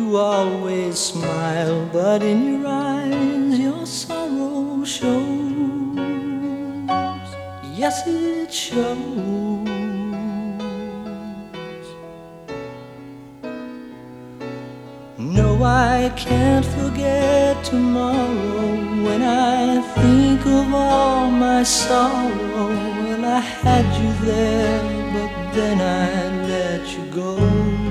You always smile, but in your eyes your sorrow shows. Yes, it shows. No, I can't forget tomorrow. When I think of all my sorrow, well, I had you there, but then I let you go.